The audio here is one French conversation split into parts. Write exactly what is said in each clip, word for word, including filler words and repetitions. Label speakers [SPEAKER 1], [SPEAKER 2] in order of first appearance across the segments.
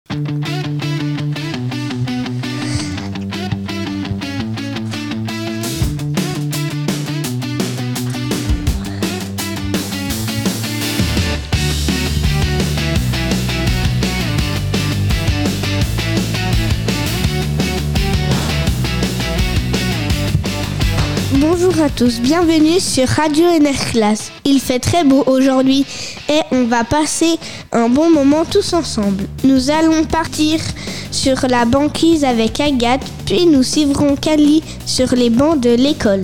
[SPEAKER 1] Bonjour à tous, bienvenue sur Radio Enerclass. Il fait très beau aujourd'hui et on va passer un bon moment tous ensemble. Nous allons partir sur la banquise avec Agathe, puis nous suivrons Kali sur les bancs de l'école.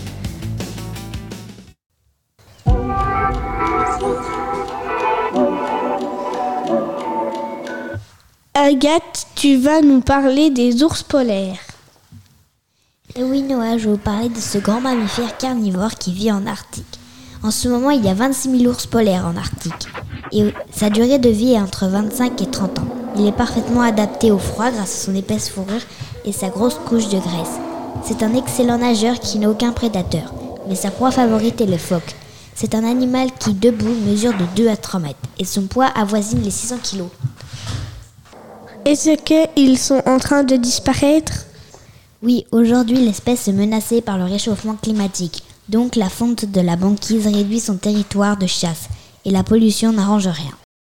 [SPEAKER 1] Agathe, tu vas nous parler des ours polaires.
[SPEAKER 2] Et oui Noah, je vais vous parler de ce grand mammifère carnivore qui vit en Arctique. En ce moment, il y a vingt-six mille ours polaires en Arctique. Et sa durée de vie est entre vingt-cinq et trente ans. Il est parfaitement adapté au froid grâce à son épaisse fourrure et sa grosse couche de graisse. C'est un excellent nageur qui n'a aucun prédateur, mais sa proie favorite est le phoque. C'est un animal qui, debout, mesure de deux à trois mètres et son poids avoisine les six cents kilos.
[SPEAKER 1] Est-ce qu'ils sont en train de disparaître ?
[SPEAKER 2] Oui, aujourd'hui l'espèce est menacée par le réchauffement climatique, donc la fonte de la banquise réduit son territoire de chasse et la pollution n'arrange rien.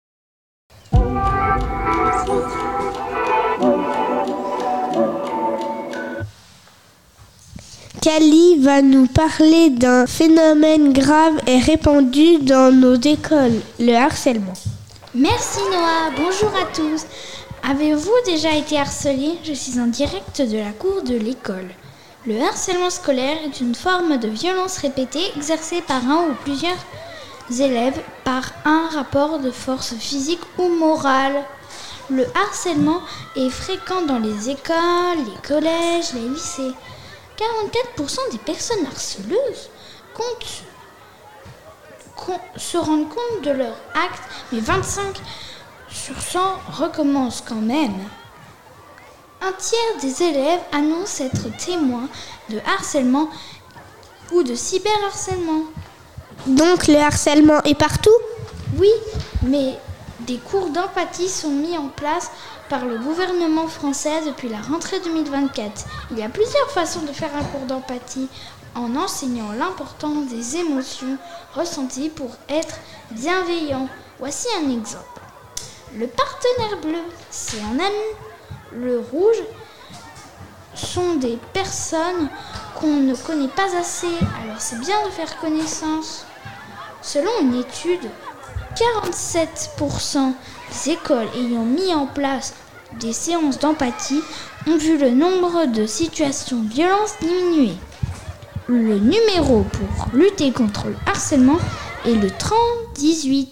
[SPEAKER 1] Kali va nous parler d'un phénomène grave et répandu dans nos écoles, le harcèlement.
[SPEAKER 3] Merci Noah, bonjour à tous. Avez-vous déjà été harcelé ? Je suis en direct de la cour de l'école. Le harcèlement scolaire est une forme de violence répétée exercée par un ou plusieurs élèves par un rapport de force physique ou morale. Le harcèlement est fréquent dans les écoles, les collèges, les lycées. quarante-quatre pour cent des personnes harceleuses comptent, comptent, se rendent compte de leur acte, mais vingt-cinq sur cent recommencent quand même. Un tiers des élèves annoncent être témoins de harcèlement ou de cyberharcèlement.
[SPEAKER 1] Donc le harcèlement est partout ?
[SPEAKER 3] Oui, mais des cours d'empathie sont mis en place par le gouvernement français depuis la rentrée deux mille vingt-quatre. Il y a plusieurs façons de faire un cours d'empathie en enseignant l'importance des émotions ressenties pour être bienveillant. Voici un exemple. Le partenaire bleu, c'est un ami. Le rouge sont des personnes qu'on ne connaît pas assez, alors c'est bien de faire connaissance. Selon une étude, quarante-sept pour cent des écoles ayant mis en place des séances d'empathie ont vu le nombre de situations de violence diminuer. Le numéro pour lutter contre le harcèlement est le trente dix-huit.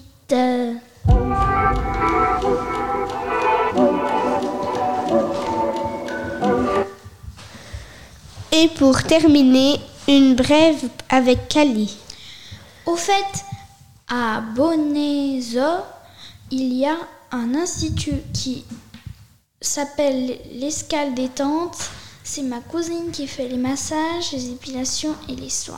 [SPEAKER 1] Et pour terminer, une brève avec Kali.
[SPEAKER 3] Au fait, à Bonézo, il y a un institut qui s'appelle l'Escale Détente. C'est ma cousine qui fait les massages, les épilations et les soins.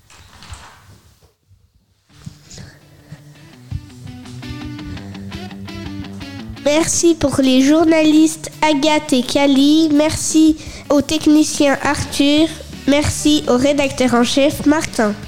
[SPEAKER 1] Merci pour les journalistes Agathe et Kali. Merci au technicien Arthur. Merci au rédacteur en chef Martin.